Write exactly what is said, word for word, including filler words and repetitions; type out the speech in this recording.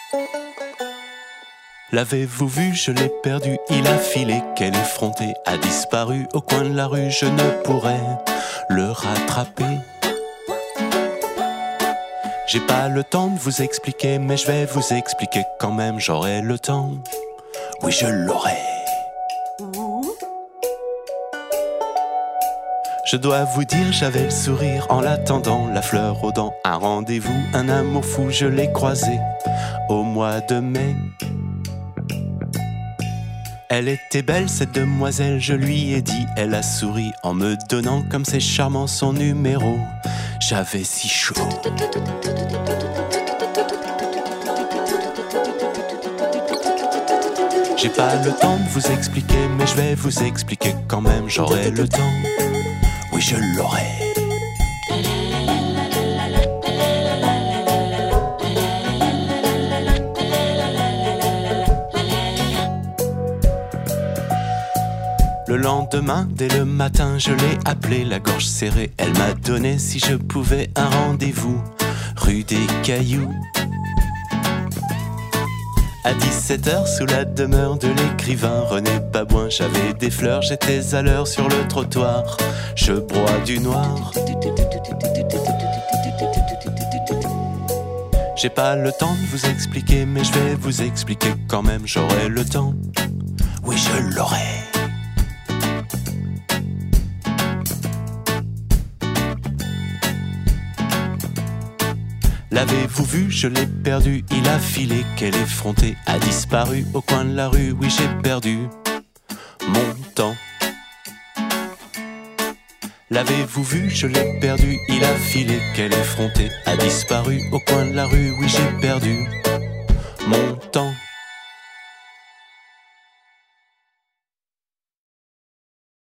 L'avez-vous vu, je l'ai perdu, il a filé, quel effronté, a disparu au coin de la rue, je ne pourrais le rattraper. J'ai pas le temps de vous expliquer, mais je vais vous expliquer quand même, j'aurai le temps. Oui, je l'aurai. Je dois vous dire, j'avais le sourire en l'attendant, la fleur aux dents, un rendez-vous, un amour fou, je l'ai croisé au mois de mai. Elle était belle cette demoiselle, je lui ai dit, elle a souri en me donnant comme c'est charmant son numéro. J'avais si chaud. J'ai pas le temps de vous expliquer, mais je vais vous expliquer quand même, j'aurai le temps. Oui, je l'aurai. Le lendemain, dès le matin, je l'ai appelée, la gorge serrée. Elle m'a donné, si je pouvais, un rendez-vous rue des Cailloux. À dix-sept heures, sous la demeure de l'écrivain René Babouin, j'avais des fleurs, j'étais à l'heure sur le trottoir. Je broie du noir. J'ai pas le temps de vous expliquer, mais je vais vous expliquer quand même, j'aurai le temps. Oui, je l'aurai. L'avez-vous vu, je l'ai perdu, il a filé, quel effronté, a disparu au coin de la rue, oui j'ai perdu mon temps. L'avez-vous vu, je l'ai perdu, il a filé, quel effronté, a disparu au coin de la rue, oui j'ai perdu mon temps.